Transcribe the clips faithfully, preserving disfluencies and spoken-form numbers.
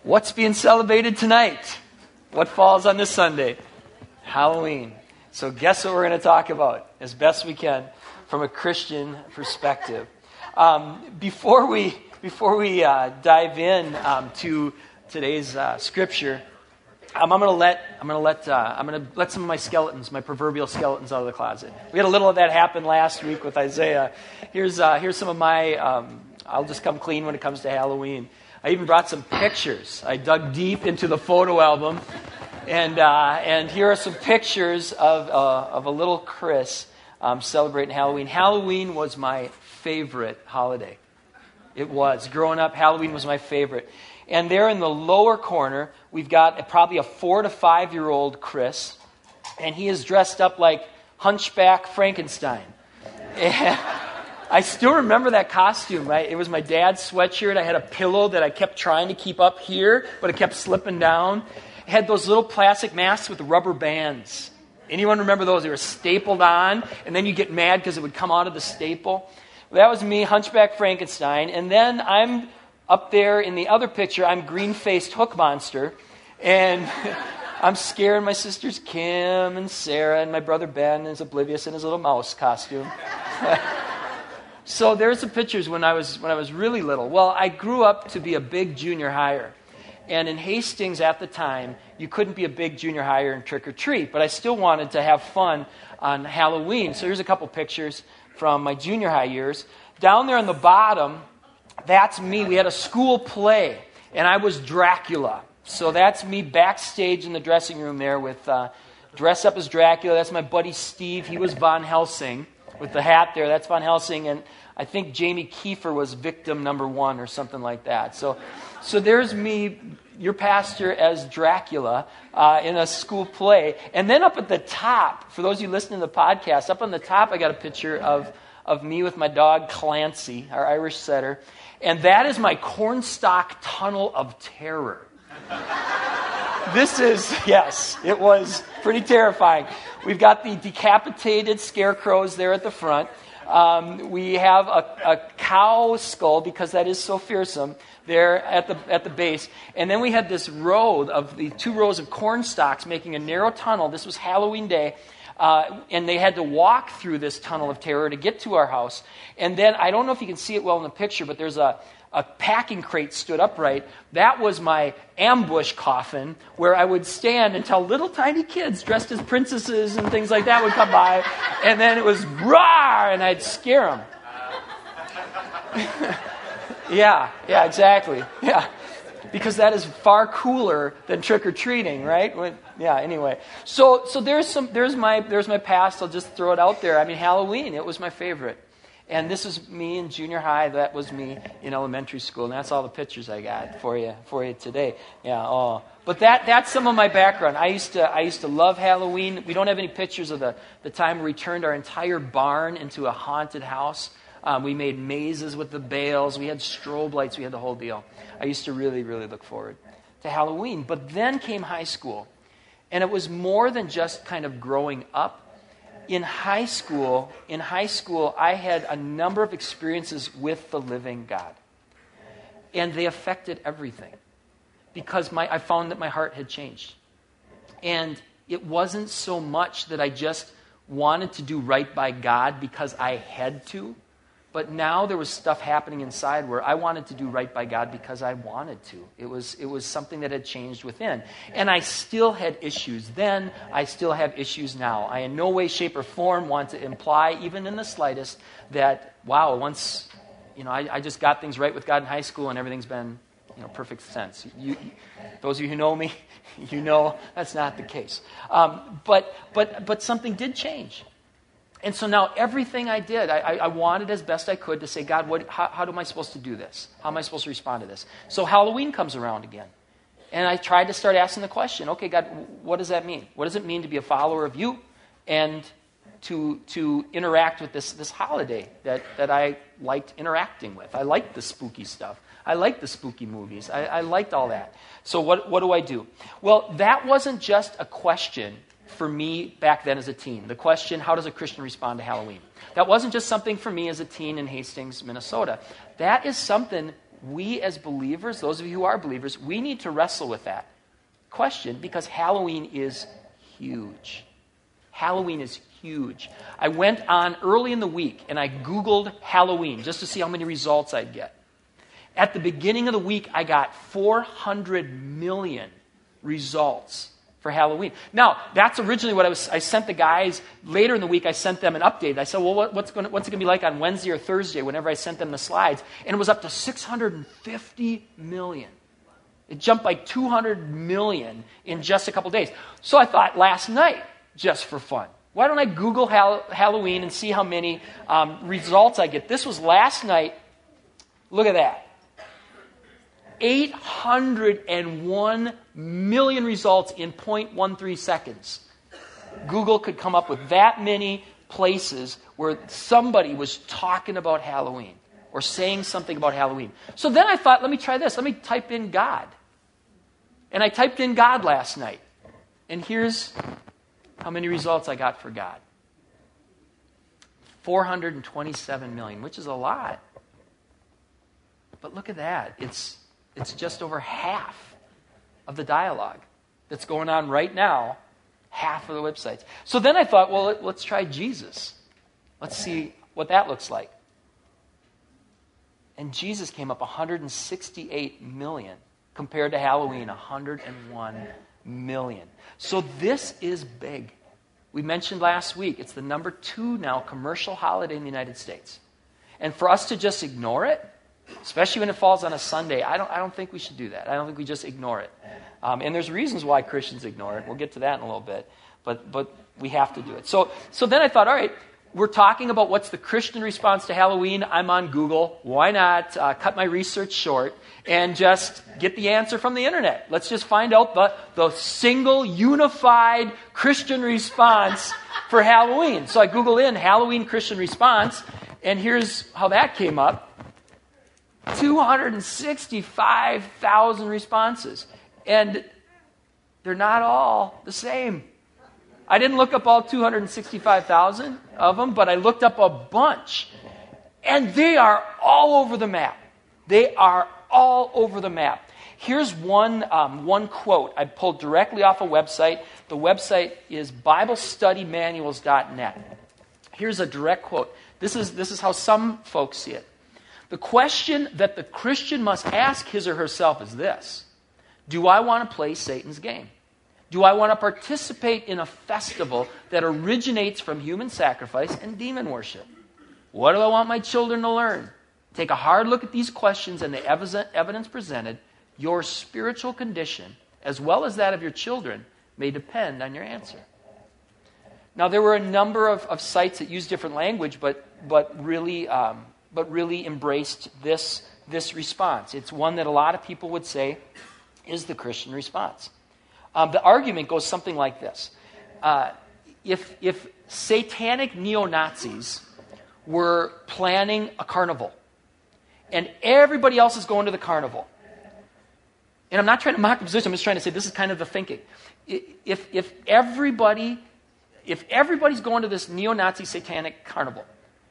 What's being celebrated tonight? What falls on this Sunday? Halloween. So guess what we're going to talk about as best we can from a Christian perspective. Um, before we before we uh, dive in um, to today's uh, scripture, um, I'm going to let I'm going to let uh, I'm going to let some of my skeletons, my proverbial skeletons, out of the closet. We had a little of that happen last week with Isaiah. Here's uh, here's some of my. Um, I'll just come clean when it comes to Halloween. I even brought some pictures. I dug deep into the photo album, and uh, and here are some pictures of uh, of a little Chris um, celebrating Halloween. Halloween was my favorite holiday. It was. Growing up, Halloween was my favorite. And there in the lower corner, we've got a, probably a four to five year old Chris, and he is dressed up like Hunchback Frankenstein. And I still remember that costume, right? It was my dad's sweatshirt. I had a pillow that I kept trying to keep up here, but it kept slipping down. It had those little plastic masks with rubber bands. Anyone remember those? They were stapled on, and then you get mad because it would come out of the staple. Well, that was me, Hunchback Frankenstein. And then I'm up there in the other picture, I'm green-faced Hook Monster, and I'm scaring my sisters Kim and Sarah, and my brother Ben is oblivious in his little mouse costume. So there's some pictures when I was when I was really little. Well, I grew up to be a big junior higher. And in Hastings at the time, you couldn't be a big junior higher and trick or treat, but I still wanted to have fun on Halloween. So here's a couple pictures from my junior high years. Down there on the bottom, that's me. We had a school play, and I was Dracula. So that's me backstage in the dressing room there with uh, dress up as Dracula. That's my buddy Steve. He was Von Helsing. With the hat there, that's Von Helsing, and I think Jamie Kiefer was victim number one or something like that. So so there's me, your pastor, as Dracula uh, in a school play. And then up at the top, for those of you listening to the podcast, up on the top I got a picture of, of me with my dog Clancy, our Irish setter. And that is my cornstalk tunnel of terror. This is, yes, it was pretty terrifying. We've got the decapitated scarecrows there at the front. Um, we have a, a cow skull, because that is so fearsome, there at the at the base. And then we had this row of the two rows of corn stalks making a narrow tunnel. This was Halloween day. Uh, and they had to walk through this tunnel of terror to get to our house. And then, I don't know if you can see it well in the picture, but there's a A packing crate stood upright. That was my ambush coffin, where I would stand until little tiny kids dressed as princesses and things like that would come by. And then it was roar, and I'd scare them. yeah, yeah, exactly. Yeah, because that is far cooler than trick-or-treating, right? Yeah, anyway. So so there's some there's my there's my past. I'll just throw it out there. I mean, Halloween, it was my favorite. And this is me in junior high. That was me in elementary school. And that's all the pictures I got for you for you today. Yeah. Oh, but that that's some of my background. I used to I used to love Halloween. We don't have any pictures of the, the time we turned our entire barn into a haunted house. Um, we made mazes with the bales. We had strobe lights. We had the whole deal. I used to really really look forward to Halloween. But then came high school, and it was more than just kind of growing up. In high school, in high school, I had a number of experiences with the living God. And they affected everything. Because my, I found that my heart had changed. And it wasn't so much that I just wanted to do right by God because I had to. But now there was stuff happening inside where I wanted to do right by God because I wanted to. It was it was something that had changed within. And I still had issues then. I still have issues now. I in no way, shape, or form want to imply, even in the slightest, that, wow, once, you know, I, I just got things right with God in high school and everything's been, you know, perfect sense. You, those of you who know me, you know that's not the case. Um, but but but something did change. And so now everything I did, I, I wanted as best I could to say, God, what, how, how am I supposed to do this? How am I supposed to respond to this? So Halloween comes around again. And I tried to start asking the question, okay, God, what does that mean? What does it mean to be a follower of you and to to interact with this, this holiday that, that I liked interacting with? I liked the spooky stuff. I liked the spooky movies. I, I liked all that. So what, what do I do? Well, that wasn't just a question for me back then as a teen. The question, how does a Christian respond to Halloween? That wasn't just something for me as a teen in Hastings, Minnesota. That is something we as believers, those of you who are believers, we need to wrestle with that question because Halloween is huge. Halloween is huge. I went on early in the week and I Googled Halloween just to see how many results I'd get. At the beginning of the week, I got four hundred million results for Halloween. Now, that's originally what I was. I sent the guys later in the week. I sent them an update. I said, "Well, what, what's going? What's it going to be like on Wednesday or Thursday?" Whenever I sent them the slides, and it was up to six hundred fifty million. It jumped by two hundred million in just a couple days. So I thought last night, just for fun, why don't I Google Hall- Halloween and see how many um, results I get? This was last night. Look at that. eight hundred one million results in zero point one three seconds. Google could come up with that many places where somebody was talking about Halloween or saying something about Halloween. So then I thought, let me try this. Let me type in God. And I typed in God last night. And here's how many results I got for God. four hundred twenty-seven million, which is a lot. But look at that. It's It's just over half of the dialogue that's going on right now, half of the websites. So then I thought, well, let's try Jesus. Let's see what that looks like. And Jesus came up one hundred sixty-eight million compared to Halloween, one hundred one million. So this is big. We mentioned last week, it's the number two now commercial holiday in the United States. And for us to just ignore it, especially when it falls on a Sunday, I don't I don't think we should do that. I don't think we just ignore it. Um, and there's reasons why Christians ignore it. We'll get to that in a little bit. But but we have to do it. So so then I thought, all right, we're talking about what's the Christian response to Halloween. I'm on Google. Why not uh, cut my research short and just get the answer from the internet? Let's just find out the, the single, unified Christian response for Halloween. So I Googled in Halloween Christian response, and here's how that came up. two hundred sixty-five thousand responses. And they're not all the same. I didn't look up all two hundred sixty-five thousand of them, but I looked up a bunch. And they are all over the map. They are all over the map. Here's one, um, one quote I pulled directly off a website. The website is bible study manuals dot net. Here's a direct quote. This is, this is how some folks see it. The question that the Christian must ask his or herself is this: do I want to play Satan's game? Do I want to participate in a festival that originates from human sacrifice and demon worship? What do I want my children to learn? Take a hard look at these questions and the evidence presented. Your spiritual condition, as well as that of your children, may depend on your answer. Now, there were a number of, of sites that use different language, but but really um, but really embraced this this response. It's one that a lot of people would say is the Christian response. Um, the argument goes something like this: uh, if if satanic neo-Nazis were planning a carnival, and everybody else is going to the carnival, and I'm not trying to mock the position, I'm just trying to say this is kind of the thinking. If if everybody if everybody's going to this neo-Nazi satanic carnival,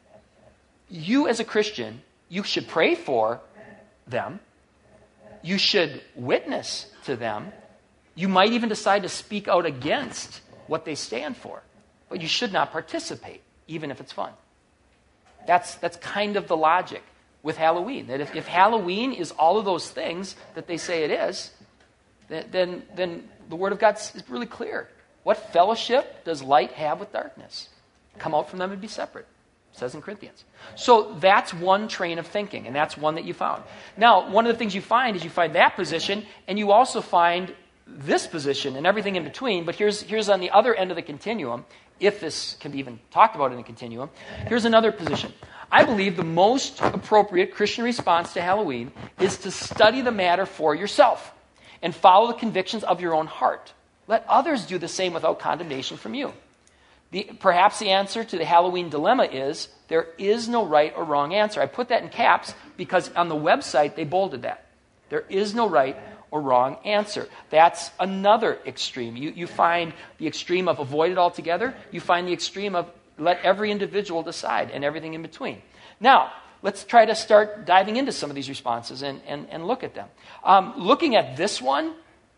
you as a Christian, you should pray for them. You should witness to them. You might even decide to speak out against what they stand for. But you should not participate, even if it's fun. That's that's kind of the logic with Halloween. That if, if Halloween is all of those things that they say it is, then, then, then the Word of God is really clear. What fellowship does light have with darkness? Come out from them and be separate. It says in Corinthians. So that's one train of thinking, and that's one that you found. Now, one of the things you find is you find that position, and you also find this position and everything in between. But here's, here's on the other end of the continuum, if this can be even talked about in a continuum, here's another position. I believe the most appropriate Christian response to Halloween is to study the matter for yourself and follow the convictions of your own heart. Let others do the same without condemnation from you. The, perhaps the answer to the Halloween dilemma is there is no right or wrong answer. I put that in caps because on the website they bolded that. There is no right or wrong answer. That's another extreme. You, you find the extreme of avoid it altogether. You find the extreme of let every individual decide and everything in between. Now, let's try to start diving into some of these responses and, and, and look at them. Um, looking at this one,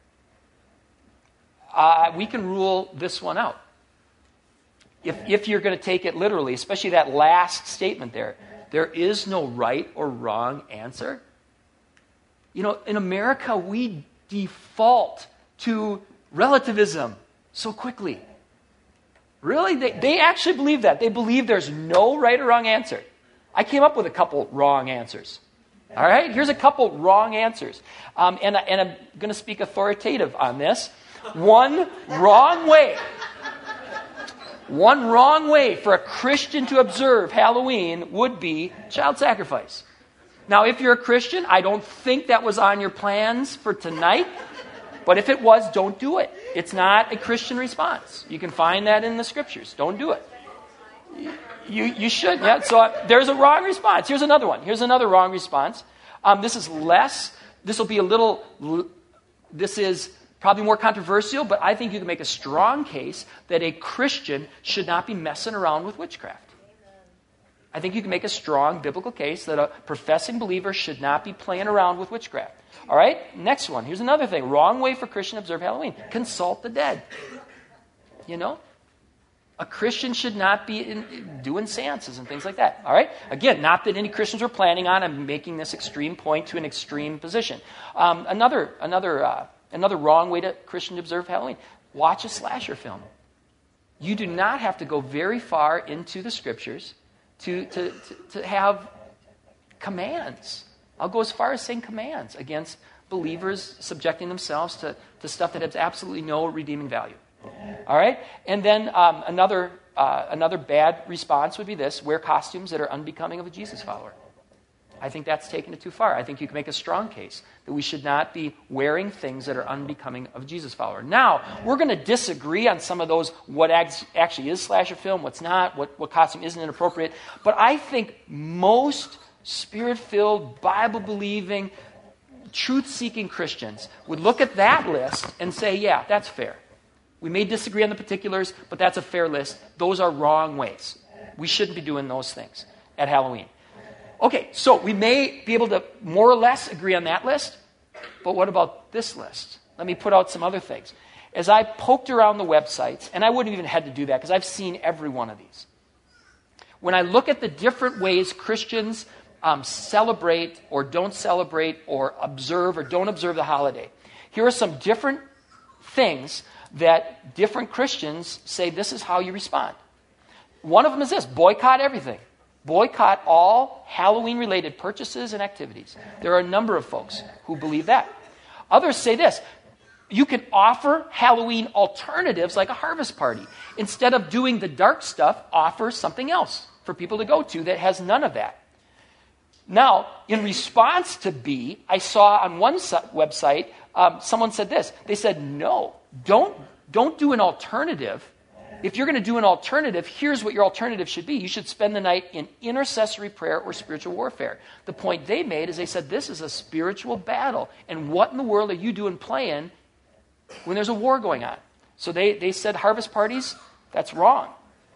uh, we can rule this one out. If, if you're going to take it literally, especially that last statement there, there is no right or wrong answer. You know, in America, we default to relativism so quickly. Really? They, they actually believe that. They believe there's no right or wrong answer. I came up with a couple wrong answers. All right? Here's a couple wrong answers. Um, and, and I'm going to speak authoritative on this. One wrong way. One wrong way for a Christian to observe Halloween would be child sacrifice. Now, if you're a Christian, I don't think that was on your plans for tonight. But if it was, don't do it. It's not a Christian response. You can find that in the scriptures. Don't do it. You you should. Yeah. So uh, there's a wrong response. Here's another one. Here's another wrong response. Um, this is less. This will be a little. This is probably more controversial, but I think you can make a strong case that a Christian should not be messing around with witchcraft. I think you can make a strong biblical case that a professing believer should not be playing around with witchcraft. All right, next one. Here's another thing. Wrong way for Christian to observe Halloween. Consult the dead. You know? A Christian should not be in, doing seances and things like that. All right? Again, not that any Christians were planning on. I'm making this extreme point to an extreme position. Um, another another, uh, another wrong way to Christian to observe Halloween. Watch a slasher film. You do not have to go very far into the scriptures to, to, to, to have commands. I'll go as far as saying commands against believers subjecting themselves to, to stuff that has absolutely no redeeming value. All right? And then um, another uh, another bad response would be this: wear costumes that are unbecoming of a Jesus follower. I think that's taking it too far. I think you can make a strong case that we should not be wearing things that are unbecoming of a Jesus follower. Now, we're going to disagree on some of those, what actually is slasher film, what's not, what, what costume isn't inappropriate. But I think most Spirit-filled, Bible-believing, truth-seeking Christians would look at that list and say, yeah, that's fair. We may disagree on the particulars, but that's a fair list. Those are wrong ways. We shouldn't be doing those things at Halloween. Okay, so we may be able to more or less agree on that list, but what about this list? Let me put out some other things. As I poked around the websites, and I wouldn't even had to do that because I've seen every one of these. When I look at the different ways Christians Um, celebrate or don't celebrate or observe or don't observe the holiday, here are some different things that different Christians say this is how you respond. One of them is this: boycott everything. Boycott all Halloween-related purchases and activities. There are a number of folks who believe that. Others say this: you can offer Halloween alternatives like a harvest party. Instead of doing the dark stuff, offer something else for people to go to that has none of that. Now, in response to B, I saw on one website, um, someone said this. They said, no, don't, don't do an alternative. If you're going to do an alternative, here's what your alternative should be. You should spend the night in intercessory prayer or spiritual warfare. The point they made is they said, this is a spiritual battle. And what in the world are you doing playing when there's a war going on? So they, they said harvest parties, that's wrong.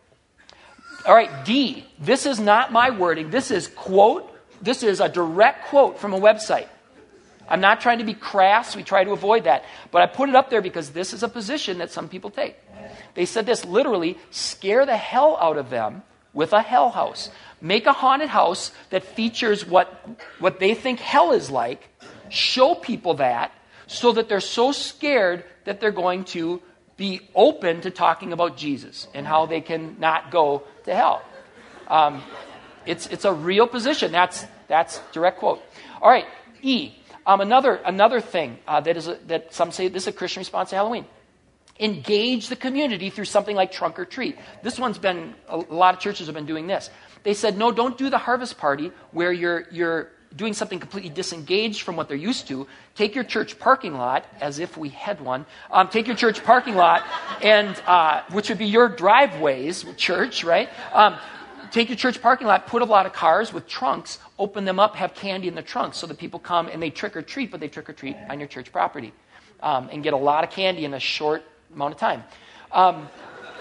All right, D, this is not my wording. This is quote, This is a direct quote from a website. I'm not trying to be crass. We try to avoid that. But I put it up there because this is a position that some people take. They said this literally: scare the hell out of them with a hell house. Make a haunted house that features what, what they think hell is like. Show people that so that they're so scared that they're going to be open to talking about Jesus and how they can not go to hell. Um, It's it's a real position. That's that's direct quote. All right, E. Um, another another thing uh, that is a, that some say this is a Christian response to Halloween. Engage the community through something like trunk or treat. This one's been a lot of churches have been doing this. They said no, don't do the harvest party where you're you're doing something completely disengaged from what they're used to. Take your church parking lot, as if we had one. Um, take your church parking lot, and uh, which would be your driveways, church, right? Um, Take your church parking lot, put a lot of cars with trunks, open them up, have candy in the trunks so that people come and they trick or treat, but they trick or treat on your church property um, and get a lot of candy in a short amount of time. Um,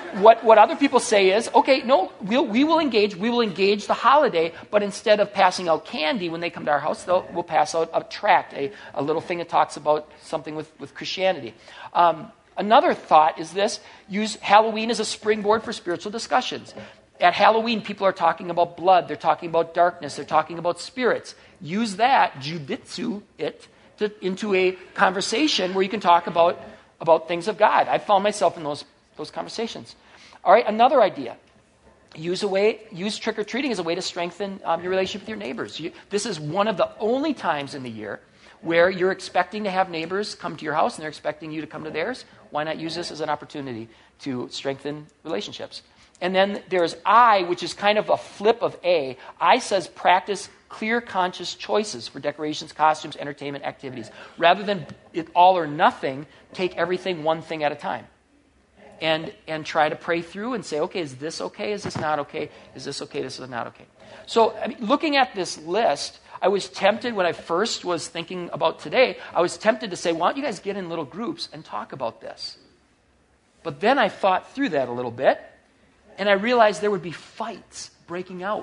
what, what other people say is, okay, no, we'll, we will engage, we will engage the holiday, but instead of passing out candy when they come to our house, they'll, we'll pass out a tract, a, a little thing that talks about something with, with Christianity. Um, another thought is this: use Halloween as a springboard for spiritual discussions. At Halloween, people are talking about blood, they're talking about darkness, they're talking about spirits. Use that, jujitsu it, to, into a conversation where you can talk about, about things of God. I found myself in those, those conversations. All right, another idea. Use a way, use trick-or-treating as a way to strengthen um, your relationship with your neighbors. You, this is one of the only times in the year where you're expecting to have neighbors come to your house and they're expecting you to come to theirs. Why not use this as an opportunity to strengthen relationships? And then there's I, which is kind of a flip of A. I says practice clear, conscious choices for decorations, costumes, entertainment, activities. Rather than it all or nothing, take everything one thing at a time. And and try to pray through and say, okay, is this okay? Is this not okay? Is this okay? This is not okay. So I mean, looking at this list, I was tempted when I first was thinking about today, I was tempted to say, why don't you guys get in little groups and talk about this? But then I thought through that a little bit, and I realized there would be fights breaking out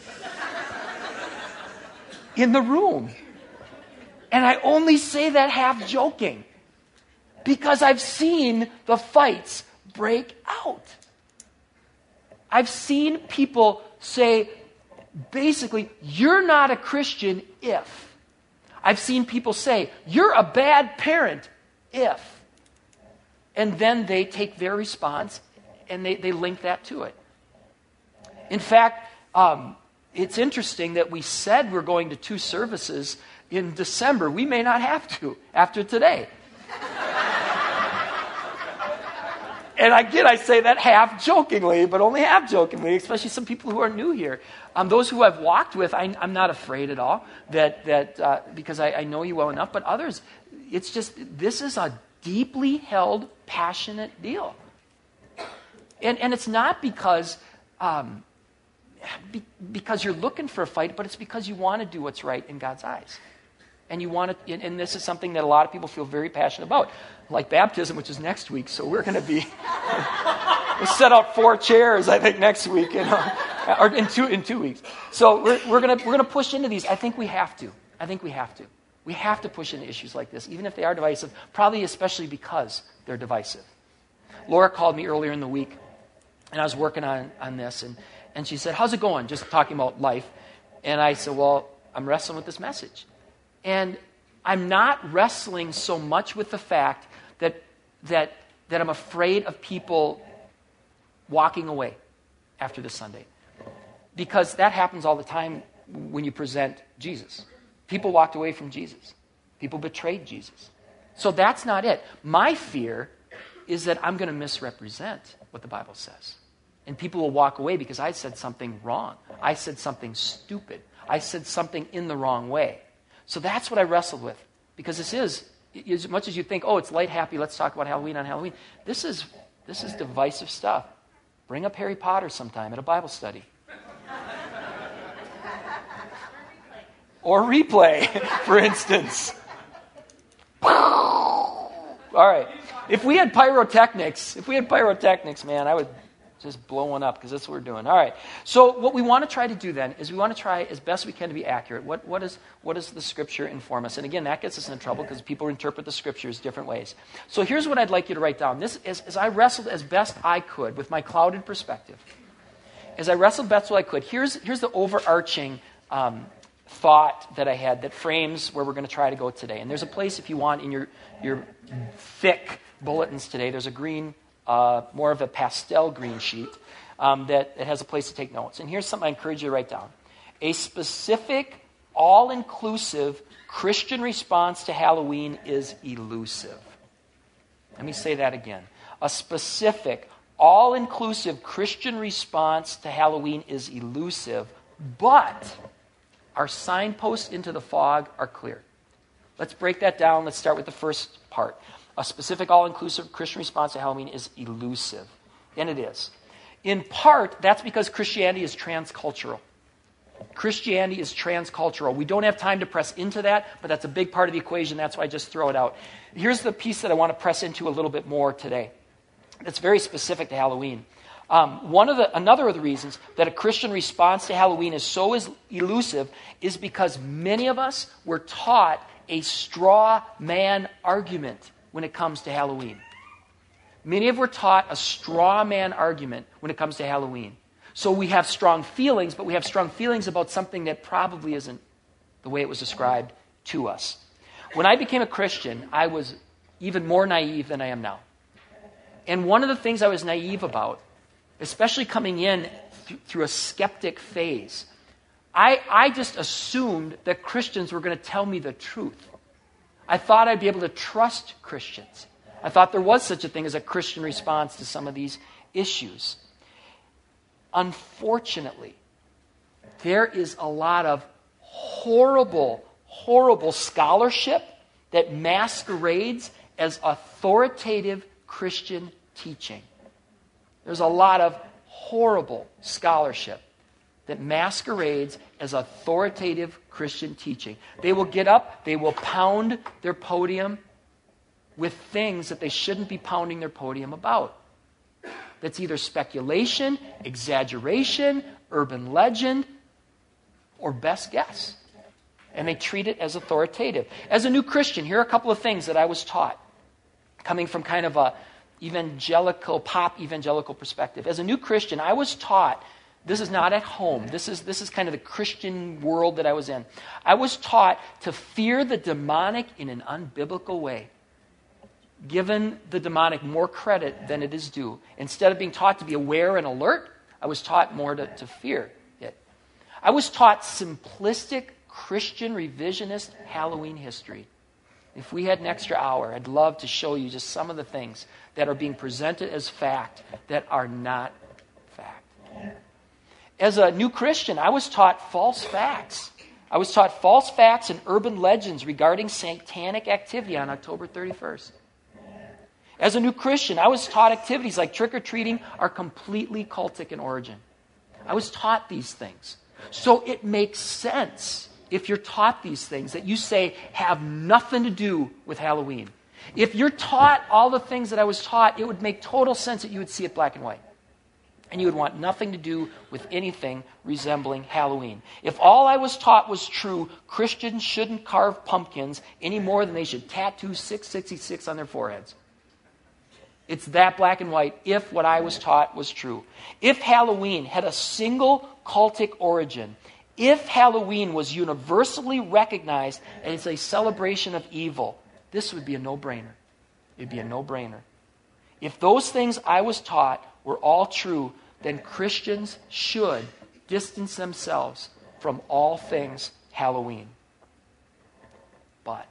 in the room. And I only say that half joking because I've seen the fights break out. I've seen people say, basically, you're not a Christian if. I've seen people say, you're a bad parent if. And then they take their response and they, they link that to it. In fact, um, it's interesting that we said we're going to two services in December. We may not have to after today. And again, I say that half jokingly, but only half jokingly, especially some people who are new here. Um, those who I've walked with, I, I'm not afraid at all, that that uh, because I, I know you well enough. But others, it's just, this is a deeply held, passionate deal. And and it's not because um, be, because you're looking for a fight, but it's because you want to do what's right in God's eyes. And you want to, and this is something that a lot of people feel very passionate about, like baptism, which is next week. So we're going to be we'll set out four chairs, I think, next week, you know, or in two in two weeks. So we're we're going to we're going to push into these. I think we have to. I think we have to. We have to push into issues like this, even if they are divisive. Probably especially because they're divisive. Laura called me earlier in the week, and I was working on on this, and and she said, "How's it going?" Just talking about life, and I said, "Well, I'm wrestling with this message." And I'm not wrestling so much with the fact that that that I'm afraid of people walking away after this Sunday. Because that happens all the time when you present Jesus. People walked away from Jesus. People betrayed Jesus. So that's not it. My fear is that I'm going to misrepresent what the Bible says. And people will walk away because I said something wrong. I said something stupid. I said something in the wrong way. So that's what I wrestled with. Because this is, as much as you think, oh, it's light, happy, let's talk about Halloween on Halloween. This is this is divisive stuff. Bring up Harry Potter sometime at a Bible study. Or replay, for instance. All right. If we had pyrotechnics, if we had pyrotechnics, man, I would just blow one up because that's what we're doing. All right. So what we want to try to do then is we want to try as best we can to be accurate. What, what, is, what does the Scripture inform us? And again, that gets us into trouble because people interpret the Scriptures different ways. So here's what I'd like you to write down. This is, as I wrestled as best I could with my clouded perspective. As I wrestled best I could, here's, here's the overarching um, thought that I had that frames where we're going to try to go today. And there's a place, if you want, in your, your thick bulletins today, there's a green Uh, more of a pastel green sheet um, that it has a place to take notes. And here's something I encourage you to write down. A specific, all-inclusive Christian response to Halloween is elusive. Let me say that again. A specific, all-inclusive Christian response to Halloween is elusive, but our signposts into the fog are clear. Let's break that down. Let's start with the first part. A specific, all-inclusive Christian response to Halloween is elusive. And it is. In part, that's because Christianity is transcultural. Christianity is transcultural. We don't have time to press into that, but that's a big part of the equation. That's why I just throw it out. Here's the piece that I want to press into a little bit more today. that's very specific to Halloween. Um, one of the another of the reasons that a Christian response to Halloween is so is elusive is because many of us were taught a straw man argument when it comes to Halloween. Many of us were taught a straw man argument when it comes to Halloween. So we have strong feelings, but we have strong feelings about something that probably isn't the way it was described to us. When I became a Christian, I was even more naive than I am now. And one of the things I was naive about, especially coming in th- through a skeptic phase, I, I just assumed that Christians were going to tell me the truth. I thought I'd be able to trust Christians. I thought there was such a thing as a Christian response to some of these issues. Unfortunately, there is a lot of horrible, horrible scholarship that masquerades as authoritative Christian teaching. There's a lot of horrible scholarship that masquerades as authoritative Christian teaching. They will get up, they will pound their podium with things that they shouldn't be pounding their podium about. That's either speculation, exaggeration, urban legend, or best guess. And they treat it as authoritative. As a new Christian, here are a couple of things that I was taught, coming from kind of a evangelical, pop evangelical perspective. As a new Christian, I was taught, this is not at home, this is, this is kind of the Christian world that I was in. I was taught to fear the demonic in an unbiblical way, given the demonic more credit than it is due. Instead of being taught to be aware and alert, I was taught more to, to fear it. I was taught simplistic Christian revisionist Halloween history. If we had an extra hour, I'd love to show you just some of the things that are being presented as fact that are not fact. As a new Christian, I was taught false facts. I was taught false facts and urban legends regarding satanic activity on October thirty-first. As a new Christian, I was taught activities like trick-or-treating are completely cultic in origin. I was taught these things. So it makes sense, if you're taught these things that you say have nothing to do with Halloween. If you're taught all the things that I was taught, it would make total sense that you would see it black and white. And you would want nothing to do with anything resembling Halloween. If all I was taught was true, Christians shouldn't carve pumpkins any more than they should tattoo six sixty-six on their foreheads. It's that black and white if what I was taught was true. If Halloween had a single cultic origin, if Halloween was universally recognized as a celebration of evil, this would be a no-brainer. It'd be a no-brainer. If those things I was taught were all true, then Christians should distance themselves from all things Halloween. But,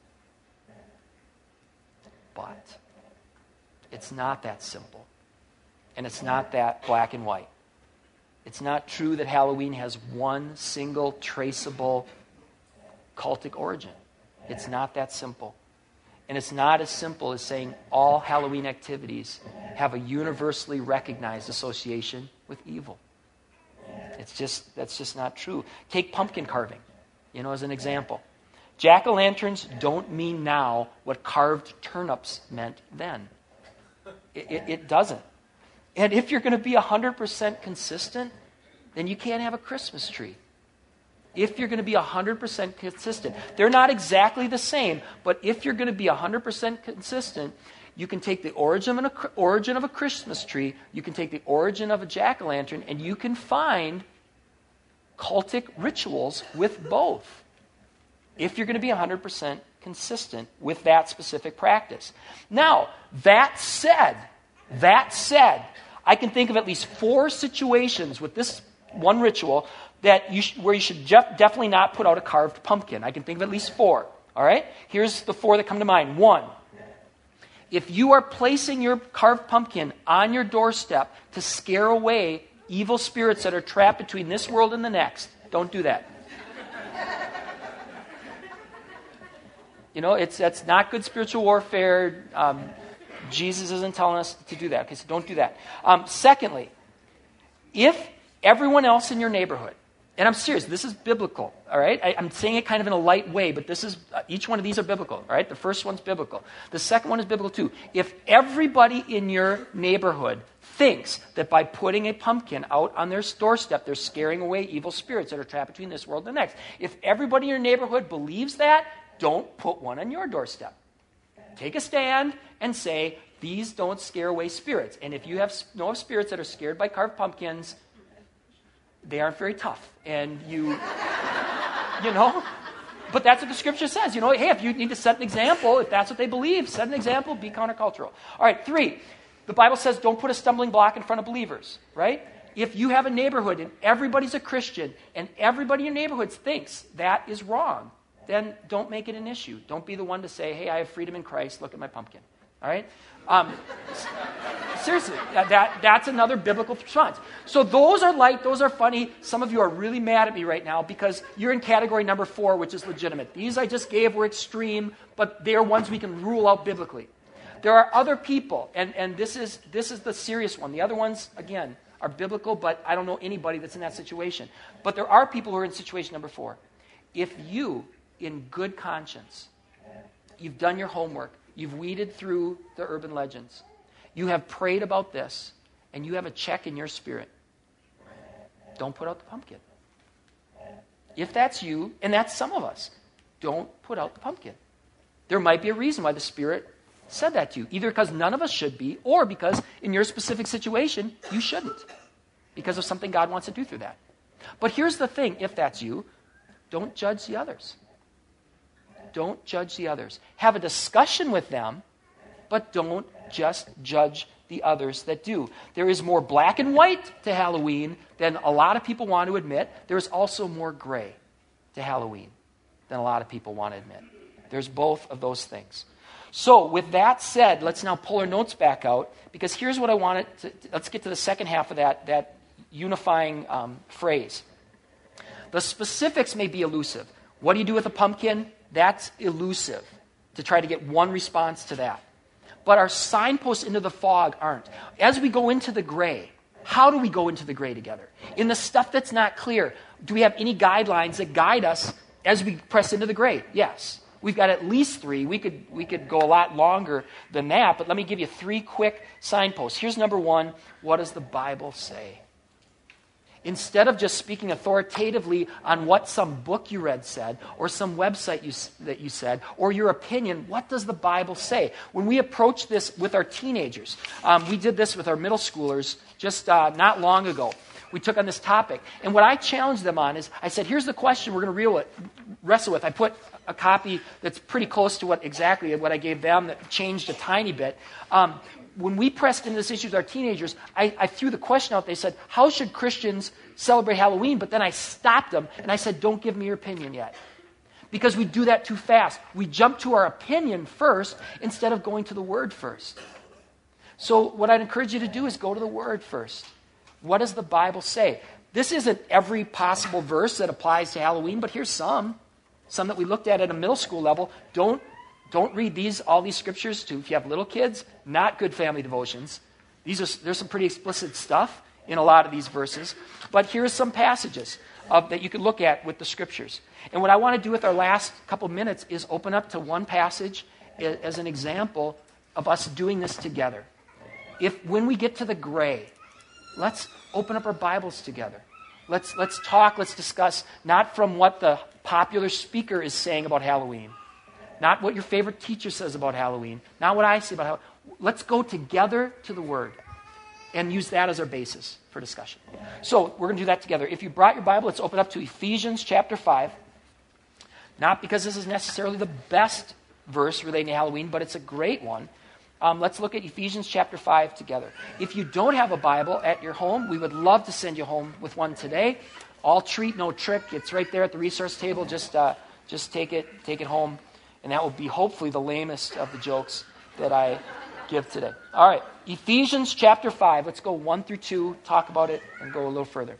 but, it's not that simple. And it's not that black and white. It's not true that Halloween has one single traceable cultic origin. It's not that simple. And it's not as simple as saying all Halloween activities have a universally recognized association with evil. It's just, that's just not true. Take pumpkin carving, you know, as an example. Jack-o'-lanterns don't mean now what carved turnips meant then. It, it, it doesn't. And if you're going to be one hundred percent consistent, then you can't have a Christmas tree. If you're going to be one hundred percent consistent. They're not exactly the same, but if you're going to be one hundred percent consistent, you can take the origin of, a, origin of a Christmas tree, you can take the origin of a jack-o'-lantern, and you can find cultic rituals with both. If you're going to be one hundred percent consistent with that specific practice. Now, that said, that said, I can think of at least four situations with this one ritual that you sh- where you should jef- definitely not put out a carved pumpkin. I can think of at least four. All right? Here's the four that come to mind. One, if you are placing your carved pumpkin on your doorstep to scare away evil spirits that are trapped between this world and the next, don't do that. You know, it's that's not good spiritual warfare. Um, Jesus isn't telling us to do that. Okay, so don't do that. Um, secondly, if everyone else in your neighborhood And I'm serious, this is biblical, all right? I, I'm saying it kind of in a light way, but this is, uh, each one of these are biblical, all right? The first one's biblical. The second one is biblical too. If everybody in your neighborhood thinks that by putting a pumpkin out on their doorstep, they're scaring away evil spirits that are trapped between this world and the next. If everybody in your neighborhood believes that, don't put one on your doorstep. Take a stand and say, these don't scare away spirits. And if you have know spirits that are scared by carved pumpkins, they aren't very tough. And you, you know, but that's what the scripture says. You know, hey, if you need to set an example, if that's what they believe, set an example, be countercultural. All right, three, the Bible says don't put a stumbling block in front of believers, right? If you have a neighborhood and everybody's a Christian and everybody in your neighborhood thinks that is wrong, then don't make it an issue. Don't be the one to say, hey, I have freedom in Christ, look at my pumpkin. All right? Um, seriously, that, that that's another biblical response. So those are light, those are funny. Some of you are really mad at me right now because you're in category number four, which is legitimate. These I just gave were extreme, but they are ones we can rule out biblically. There are other people, and, and this is this is the serious one. The other ones, again, are biblical, but I don't know anybody that's in that situation. But there are people who are in situation number four. If you, in good conscience, you've done your homework, you've weeded through the urban legends, you have prayed about this, and you have a check in your spirit, don't put out the pumpkin. If that's you, and that's some of us, don't put out the pumpkin. There might be a reason why the Spirit said that to you, either because none of us should be, or because in your specific situation, you shouldn't, because of something God wants to do through that. But here's the thing, if that's you, don't judge the others. Don't judge the others. Have a discussion with them, but don't just judge the others that do. There is more black and white to Halloween than a lot of people want to admit. There is also more gray to Halloween than a lot of people want to admit. There's both of those things. So with that said, let's now pull our notes back out, because here's what I wanted to, let's get to the second half of that, that unifying um, phrase. The specifics may be elusive. What do you do with a pumpkin? That's elusive to try to get one response to that. But our signposts into the fog aren't. As we go into the gray, how do we go into the gray together? In the stuff that's not clear, do we have any guidelines that guide us as we press into the gray? Yes. We've got at least three. We could, we could go a lot longer than that, but let me give you three quick signposts. Here's number one. What does the Bible say? Instead of just speaking authoritatively on what some book you read said, or some website you, that you said, or your opinion, what does the Bible say? When we approach this with our teenagers, um, we did this with our middle schoolers just uh, not long ago. We took on this topic. And what I challenged them on is, I said, here's the question we're going to reel it, wrestle with. I put a copy that's pretty close to what exactly what I gave them that changed a tiny bit. Um, when we pressed into this issue with our teenagers, I, I threw the question out. They said, how should Christians celebrate Halloween? But then I stopped them and I said, don't give me your opinion yet. Because we do that too fast. We jump to our opinion first instead of going to the Word first. So what I'd encourage you to do is go to the Word first. What does the Bible say? This isn't every possible verse that applies to Halloween, but here's some. Some that we looked at at a middle school level. Don't Don't read these all these scriptures to, if you have little kids, not good family devotions. These are There's some pretty explicit stuff in a lot of these verses. But here's some passages of, that you could look at with the scriptures. And what I want to do with our last couple minutes is open up to one passage as an example of us doing this together. If when we get to the gray, let's open up our Bibles together. Let's let's talk, let's discuss, not from what the popular speaker is saying about Halloween. Not what your favorite teacher says about Halloween. Not what I say about Halloween. Let's go together to the Word and use that as our basis for discussion. So we're going to do that together. If you brought your Bible, let's open up to Ephesians chapter five. Not because this is necessarily the best verse relating to Halloween, but it's a great one. Um, let's look at Ephesians chapter five together. If you don't have a Bible at your home, we would love to send you home with one today. All treat, no trick. It's right there at the resource table. Just, uh, just take it, take it home. And that will be hopefully the lamest of the jokes that I give today. All right, Ephesians chapter five. Let's go one through two, talk about it, and go a little further.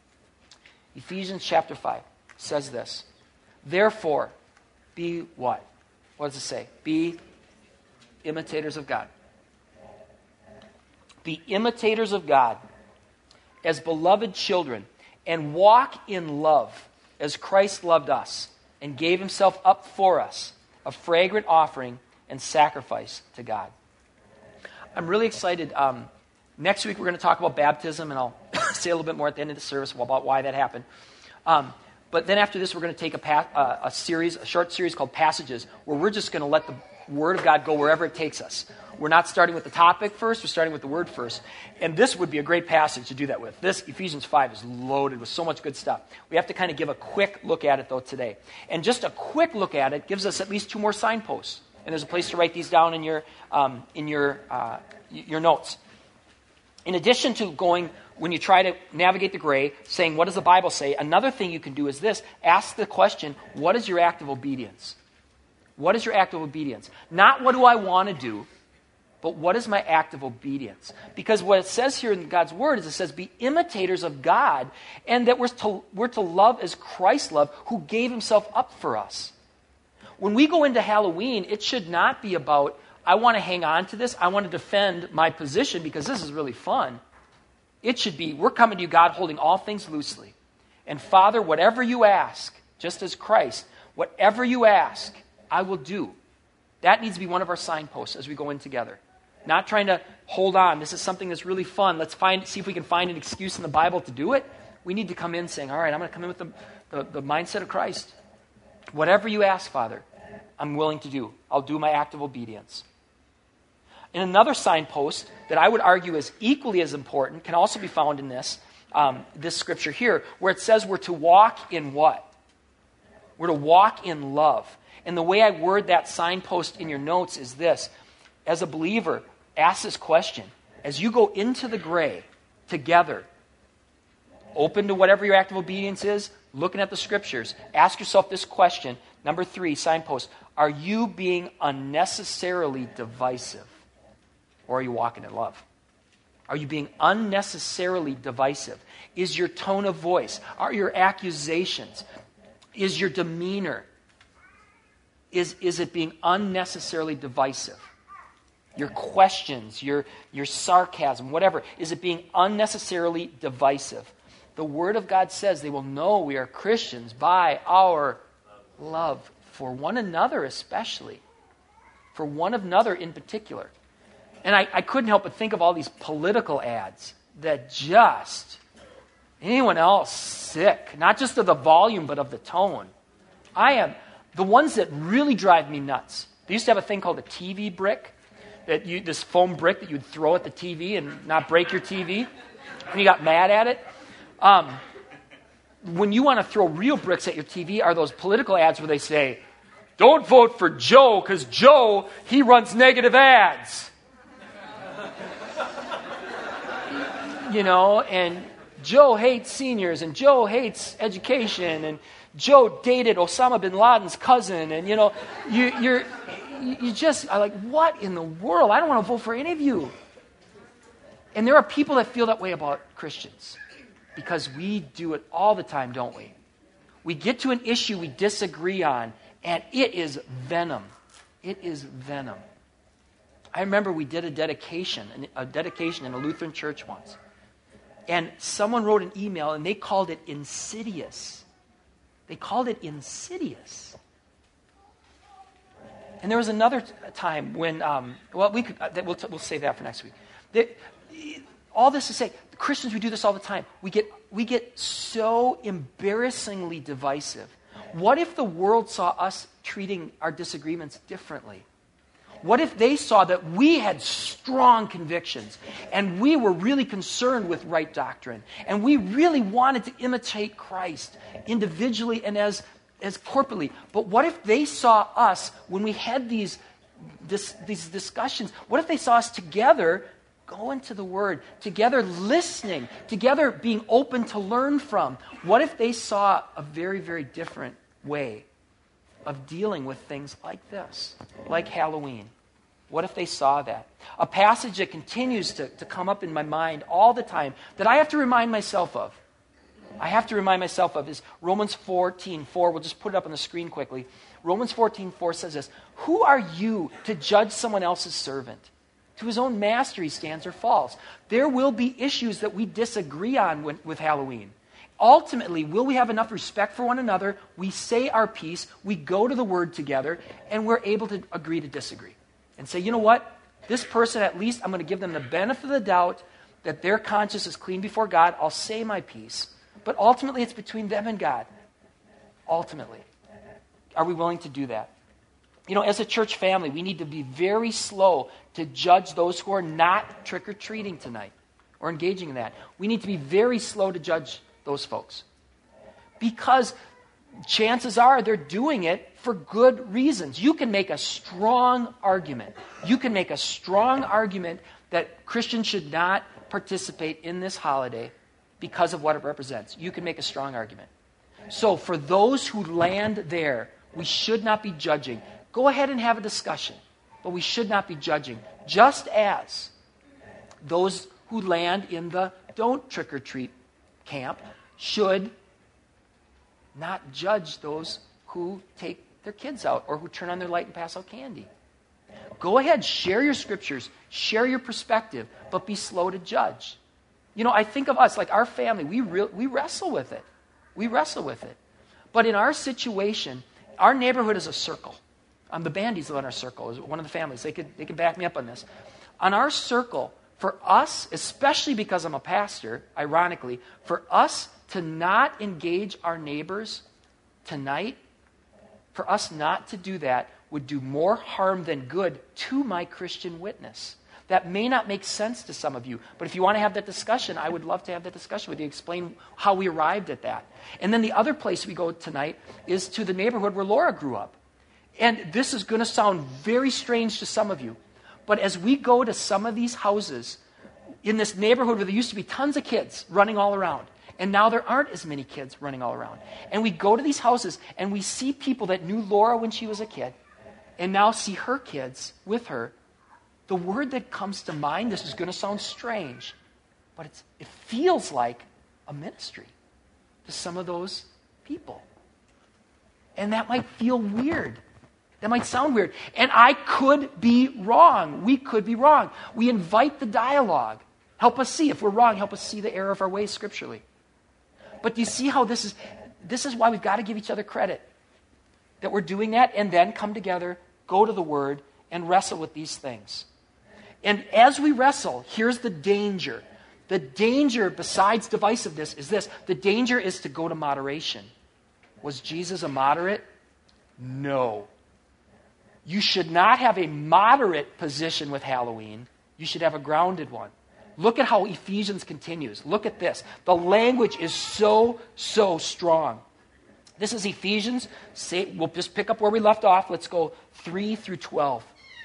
Ephesians chapter five says this. Therefore, be what? What does it say? Be imitators of God. Be imitators of God as beloved children, and walk in love as Christ loved us and gave himself up for us, a fragrant offering and sacrifice to God. I'm really excited. Um, next week we're going to talk about baptism, and I'll say a little bit more at the end of the service about why that happened. Um, but then after this, we're going to take a, pa- uh, a series, a short series called Passages, where we're just going to let the Word of God go wherever it takes us. We're not starting with the topic first, we're starting with the Word first. And this would be a great passage to do that with. This, Ephesians five, is loaded with so much good stuff. We have to kind of give a quick look at it, though, today. And just a quick look at it gives us at least two more signposts. And there's a place to write these down in your, um, in your, uh, your notes. In addition to going, when you try to navigate the gray, saying, what does the Bible say? Another thing you can do is this. Ask the question, what is your act of obedience? What is your act of obedience? Not what do I want to do, but what is my act of obedience? Because what it says here in God's Word is it says, be imitators of God, and that we're to, we're to love as Christ loved, who gave himself up for us. When we go into Halloween, it should not be about, I want to hang on to this, I want to defend my position because this is really fun. It should be, we're coming to you, God, holding all things loosely. And Father, whatever you ask, just as Christ, whatever you ask, I will do. That needs to be one of our signposts as we go in together. Not trying to hold on. This is something that's really fun. Let's find, see if we can find an excuse in the Bible to do it. We need to come in saying, all right, I'm going to come in with the, the, the mindset of Christ. Whatever you ask, Father, I'm willing to do. I'll do my act of obedience. And another signpost that I would argue is equally as important can also be found in this, um, this scripture here, where it says we're to walk in what? We're to walk in love. And the way I word that signpost in your notes is this. As a believer, ask this question. As you go into the gray together, open to whatever your act of obedience is, looking at the scriptures, ask yourself this question. Number three, signpost. Are you being unnecessarily divisive? Or are you walking in love? Are you being unnecessarily divisive? Is your tone of voice? Are your accusations? Is your demeanor? Is, is it being unnecessarily divisive? Your questions, your, your sarcasm, whatever. Is it being unnecessarily divisive? The Word of God says they will know we are Christians by our love for one another especially. For one another in particular. And I, I couldn't help but think of all these political ads that just, anyone else sick. Not just of the volume, but of the tone. I am, the ones that really drive me nuts. They used to have a thing called a T V brick. That you, this foam brick that you'd throw at the T V and not break your T V. And you got mad at it. Um, when you want to throw real bricks at your T V are those political ads where they say, don't vote for Joe because Joe, he runs negative ads. You know, and Joe hates seniors, and Joe hates education, and Joe dated Osama bin Laden's cousin, and you know, you, you're you just are like, what in the world? I don't want to vote for any of you. And there are people that feel that way about Christians because we do it all the time, don't we? We get to an issue we disagree on, and it is venom. It is venom. I remember we did a dedication, a dedication in a Lutheran church once. And someone wrote an email, and they called it insidious. They called it insidious. And there was another t- time when, um, well, we could, uh, we'll, t- we'll save that for next week. There, all this to say, Christians, we do this all the time. We get, we get so embarrassingly divisive. What if the world saw us treating our disagreements differently? What if they saw that we had strong convictions and we were really concerned with right doctrine and we really wanted to imitate Christ individually and as, as corporately? But what if they saw us when we had these, this, these discussions? What if they saw us together going to the Word, together listening, together being open to learn from? What if they saw a very, very different way of dealing with things like this, like Halloween? What if they saw that? A passage that continues to, to come up in my mind all the time that I have to remind myself of. I have to remind myself of is Romans fourteen four. We'll just put it up on the screen quickly. Romans fourteen four says this. Who are you to judge someone else's servant? To his own master he stands or falls. There will be issues that we disagree on with, with Halloween. ultimately, will we have enough respect for one another? We say our piece, we go to the Word together, and we're able to agree to disagree. And say, you know what? This person, at least, I'm going to give them the benefit of the doubt that their conscience is clean before God. I'll say my piece. But ultimately, it's between them and God. Ultimately. Are we willing to do that? You know, as a church family, we need to be very slow to judge those who are not trick-or-treating tonight or engaging in that. We need to be very slow to judge those folks. Because chances are they're doing it for good reasons. You can make a strong argument. You can make a strong argument that Christians should not participate in this holiday because of what it represents. You can make a strong argument. So for those who land there, we should not be judging. Go ahead and have a discussion, but we should not be judging. Just as those who land in the don't trick-or-treat camp should not judge those who take their kids out or who turn on their light and pass out candy. Go ahead, share your scriptures, share your perspective, but be slow to judge. You know, I think of us, like our family, we re- we wrestle with it. We wrestle with it. But in our situation, our neighborhood is a circle. Um, the Bandys live in our circle, is one of the families. They could, they could back me up on this. On our circle, for us, especially because I'm a pastor, ironically, for us to not engage our neighbors tonight, for us not to do that would do more harm than good to my Christian witness. That may not make sense to some of you, but if you want to have that discussion, I would love to have that discussion with you, explain how we arrived at that. And then the other place we go tonight is to the neighborhood where Laura grew up. And this is going to sound very strange to some of you, but as we go to some of these houses in this neighborhood where there used to be tons of kids running all around, and now there aren't as many kids running all around, and we go to these houses and we see people that knew Laura when she was a kid and now see her kids with her, the word that comes to mind, this is going to sound strange, but it's, it feels like a ministry to some of those people. And that might feel weird. That might sound weird. And I could be wrong. We could be wrong. We invite the dialogue. Help us see. If we're wrong, help us see the error of our ways scripturally. But do you see how this is, this is why we've got to give each other credit. That we're doing that and then come together, go to the Word, and wrestle with these things. And as we wrestle, here's the danger. The danger, besides divisiveness, is this. The danger is to go to moderation. Was Jesus a moderate? No. You should not have a moderate position with Halloween. You should have a grounded one. Look at how Ephesians continues. Look at this. The language is so, so strong. This is Ephesians. Say, we'll just pick up where we left off. Let's go three through twelve.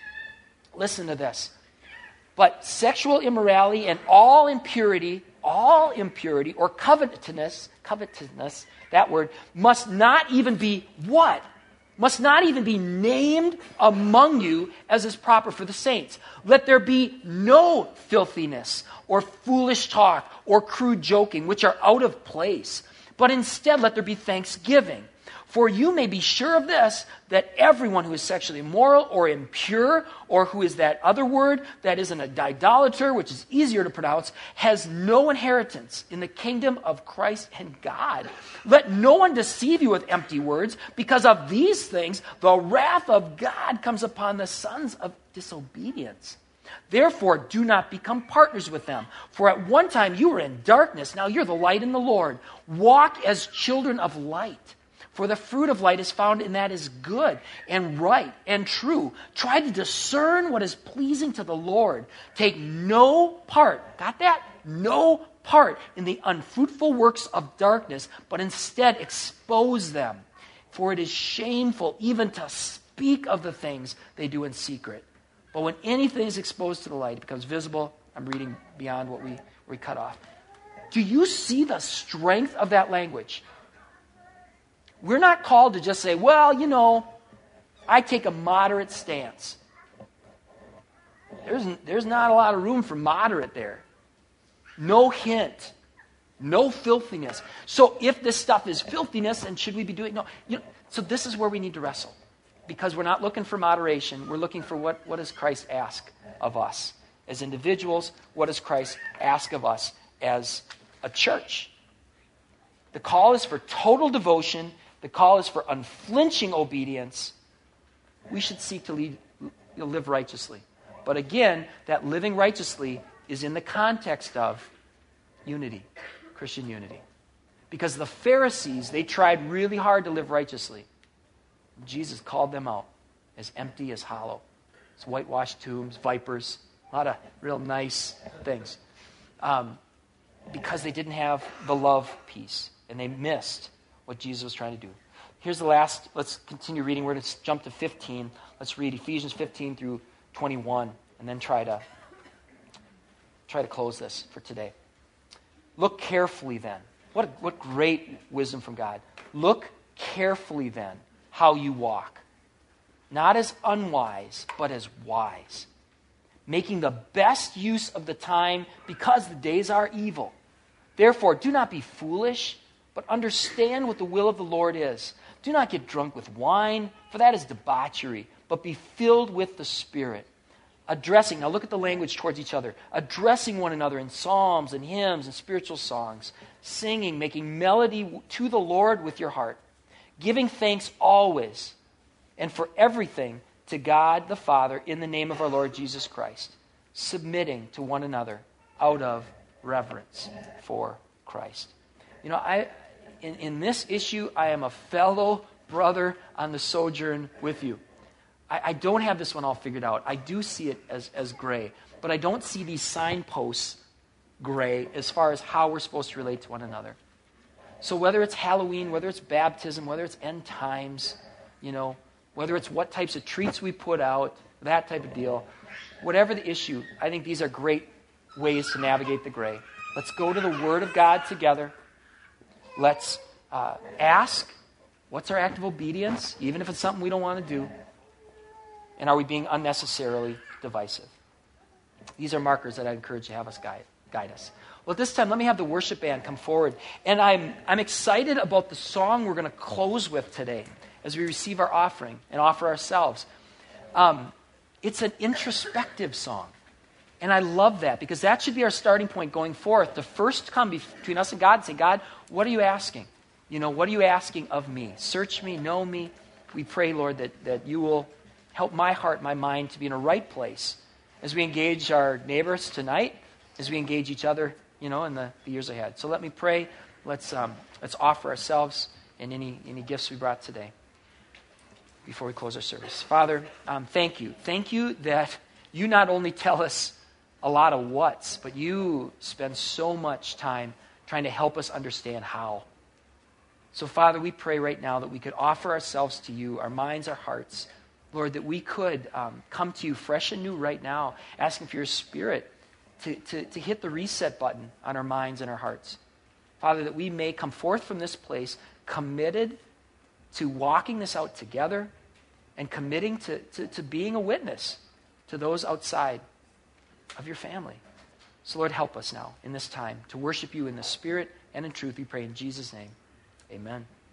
Listen to this. But sexual immorality and all impurity, all impurity or covetousness, covetousness, that word, must not even be what? Must not even be named among you as is proper for the saints. Let there be no filthiness or foolish talk or crude joking, which are out of place. But instead let there be thanksgiving. For you may be sure of this, that everyone who is sexually immoral or impure, or who is that other word that is an idolater, which is easier to pronounce, has no inheritance in the kingdom of Christ and God. Let no one deceive you with empty words, because of these things the wrath of God comes upon the sons of disobedience. Therefore, do not become partners with them. For at one time you were in darkness, now you're the light in the Lord. Walk as children of light. For the fruit of light is found in that is good and right and true. Try to discern what is pleasing to the Lord. Take no part, got that? No part in the unfruitful works of darkness, but instead expose them. For it is shameful even to speak of the things they do in secret. But when anything is exposed to the light, it becomes visible. I'm reading beyond what we, we cut off. Do you see the strength of that language? We're not called to just say, well, you know, I take a moderate stance. There's, there's not a lot of room for moderate there. No hint. No filthiness. So if this stuff is filthiness, then should we be doing? No. You know, so this is where we need to wrestle. Because we're not looking for moderation. We're looking for what, what does Christ ask of us as individuals? What does Christ ask of us as a church? The call is for total devotion. The call is for unflinching obedience. We should seek to lead, live righteously. But again, that living righteously is in the context of unity, Christian unity. Because the Pharisees, they tried really hard to live righteously. Jesus called them out as empty as hollow. It's whitewashed tombs, vipers, a lot of real nice things. Um, because they didn't have the love piece. And they missed what Jesus was trying to do. Here's the last, let's continue reading. We're going to jump to fifteen. Let's read Ephesians fifteen through twenty-one. And then try to, try to close this for today. Look carefully then. What, what great wisdom from God. Look carefully then how you walk. Not as unwise, but as wise. Making the best use of the time because the days are evil. Therefore, do not be foolish, but understand what the will of the Lord is. Do not get drunk with wine, for that is debauchery, but be filled with the Spirit. Addressing, now look at the language towards each other. Addressing one another in psalms and hymns and spiritual songs. Singing, making melody to the Lord with your heart. Giving thanks always and for everything to God the Father in the name of our Lord Jesus Christ. Submitting to one another out of reverence for Christ. You know, I in, in this issue, I am a fellow brother on the sojourn with you. I, I don't have this one all figured out. I do see it as, as gray, but I don't see these signposts gray as far as how we're supposed to relate to one another. So whether it's Halloween, whether it's baptism, whether it's end times, you know, whether it's what types of treats we put out, that type of deal, whatever the issue, I think these are great ways to navigate the gray. Let's go to the Word of God together. Let's uh, ask, what's our act of obedience, even if it's something we don't want to do? And are we being unnecessarily divisive? These are markers that I encourage to have us guide, guide us. Well, at this time, let me have the worship band come forward. And I'm, I'm excited about the song we're going to close with today as we receive our offering and offer ourselves. Um, it's an introspective song. And I love that because that should be our starting point going forth. To first come between us and God and say, God, what are you asking? You know, what are you asking of me? Search me, know me. We pray, Lord, that, that you will help my heart, my mind to be in a right place as we engage our neighbors tonight, as we engage each other, you know, in the, the years ahead. So let me pray. Let's um, let's offer ourselves and any, any gifts we brought today before we close our service. Father, um, thank you. Thank you that you not only tell us a lot of what's, but you spend so much time trying to help us understand how. So, Father, we pray right now that we could offer ourselves to you, our minds, our hearts. Lord, that we could um, come to you fresh and new right now, asking for your Spirit to, to, to hit the reset button on our minds and our hearts. Father, that we may come forth from this place committed to walking this out together and committing to, to, to being a witness to those outside of your family. So, Lord, help us now in this time to worship you in the Spirit and in truth. We pray in Jesus' name. Amen.